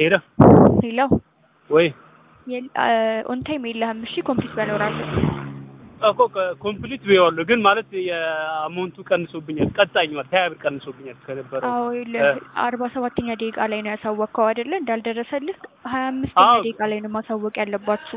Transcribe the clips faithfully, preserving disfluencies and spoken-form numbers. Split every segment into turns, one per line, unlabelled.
ሄሎ
ሄሎ
ወይ
የል ኦን ታይም የለህም እሺ ኮምፕሊት መኖር አለበት
እኮ ኮምፕሊት ቢሆን ግን ማለት የአማውንቱ ቀንሶብኛል ቀጣኝ ማለት ሀያ ብር ቀንሶብኛል ከነበረው
አዎ አርባ ሰባተኛ ደቂቃ ላይ ነው ያሳወቅከው አይደለ እንዳልደረሰልህ ሀያ አምስተኛ ደቂቃ ላይ ነው ማሳወቅ ያለባችሁ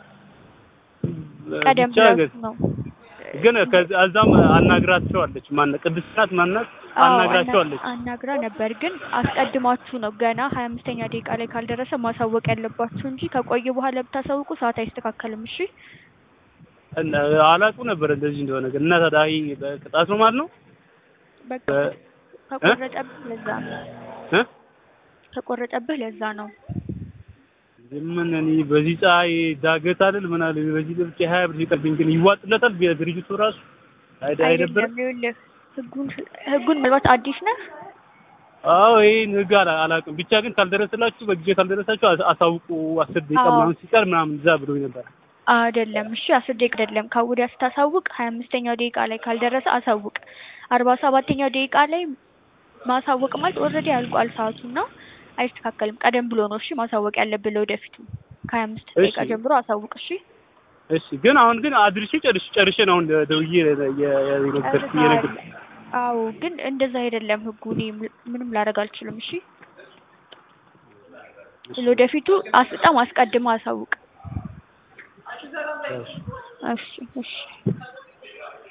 ቀደም ብላችሁ ነው
ግን ከዛም አናግራቸዋለች ማን ቅድስት ናት ማናት አናግራቸዋለች
አናግራ ነበር ግን አስቀድማችሁ ነው ገና ሀያ አምስተኛ ደቂቃ ላይ ካልደረሰ ማሳወቅ ያለባችሁ እንጂ ከቆየ በኋላ ብታሳውቁ ሰዓት አይስተካከልም እሺ
እና አላቁ ነበር እንደዚህ እንደሆነ ግን እና ታዲያ በቅጣት ነው ማለት ነው
በቃ ተቆረጠብህ ለዛ ነው
እ
ተቆረጠብህ ለዛ ነው
ምን እኔ በዚህ ፀሐይ ዳገት አይደል ምን አለ በዚህ ልብጭ ሀያ ብር ይቀርብኝ ግን ይዋጥለታል ድርጅቱ ራሱ አይዳ አይደብር
ህጉን ህጉን ምናልባት አዲስ ነህ
አዎ ይሄን ህግ አላውቅም ብቻ ግን ካልደረሰላችሁ በጊዜ ካልደረሳችሁ አሳውቁ አስር ደቂቃ ምናምን ሲቀር ምናምን እዛ ብሎኝ ነበር
አይደለም እሺ አስር ደቂቃ አይደለም ካወዲያ ስታሳውቅ ሀያ አምስተኛው ደቂቃ ላይ ካልደረሰ አሳውቅ አርባ ሰባተኛው ደቂቃ ላይ ማሳወቅ ማለት ኦሬዲ አልቋል ሰዓቱና አይስተካከልም ቀደም ብሎ ነው እሺ ማሳወቅ ያለብህ ለወደፊቱ ከሀያ አምስት ደቂቃ ጀምሮ አሳውቅ እሺ
እሺ ግን አሁን ግን አድርሼ ጨርሼ ጨርሼ ነው ደውዬ የነገርኩ የነገርኩ
አዎ ግን እንደዛ አይደለም ህጉ ምንም ላደርግ አልችልም እሺ ለወደፊቱ በጣም አስቀድመህ አሳውቅ እሺ እሺ